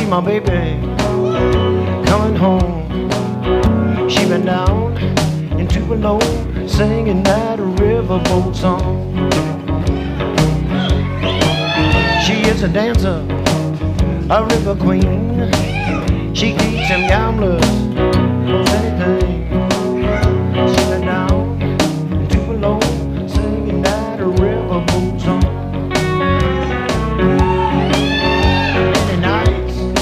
see my baby coming home. She been down in Tupelo singing that riverboat song. She is a dancer, a river queen. She keeps them gamblers